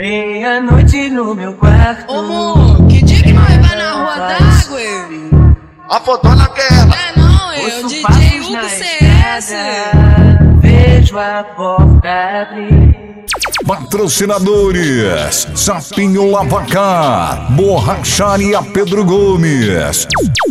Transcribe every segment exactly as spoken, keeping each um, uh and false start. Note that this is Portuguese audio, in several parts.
Meia-noite no meu quarto. Ô, amor, que dia que nós vai na rua d'água? A fotona que é ela. É não, é o D J Hugo C S. Vejo a porta abrir. Patrocinadores: Sapinho Lavacar, Borracharia Pedro Gomes,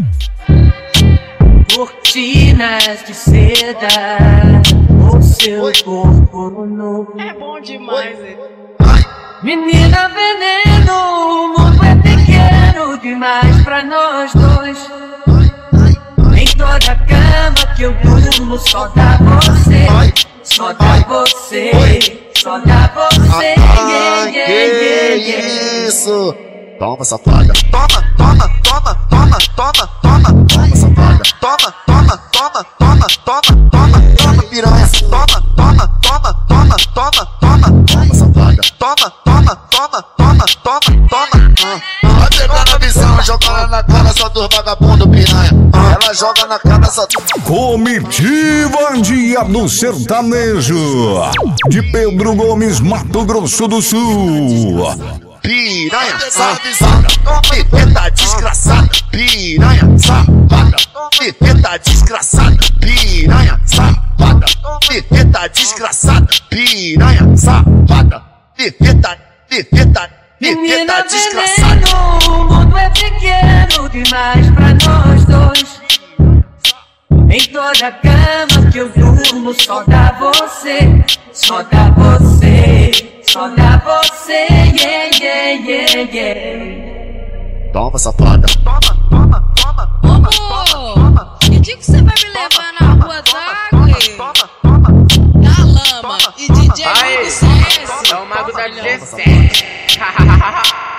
Cortinas de seda, o seu corpo nu. É bom demais, hein? Menina veneno, o mundo é pequeno demais pra nós dois. Em toda cama que eu durmo só dá você, só dá você, só dá você. Ah, yeah, que yeah, yeah. isso? Toma, safada. Toma, toma, toma, toma, toma, toma. Toma, safada. Toma, toma, toma, toma, toma, toma, toma, piranha. Toma, toma, toma, toma, toma, toma. Toma, safada. Toma, toma, toma, toma, toma, toma. Vai pegando a visão, jogando na cara só dos vagabundos, piranha. Ela joga na cara só. Comitiva Dia do Sertanejo, de Pedro Gomes, Mato Grosso do Sul. Piranha, safada, tome, eita desgraçada. Piranha, safada, tome, eita desgraçada. Piranha, safada, tome, eita desgraçada. Piranha, safada, eita, eita, Menina eita desgraçada. veneno, o mundo é pequeno demais pra nós dois. Em toda cama que eu durmo só dá você, só dá você, só dá você, yeah, yeah, yeah, yeah. Toma, safada. Toma, toma, toma, toma, toma, toma. Que dia que você vai me levar na rua d'água? Toma, toma, Da lama e D J Hugo C S. É o mago da dezessete.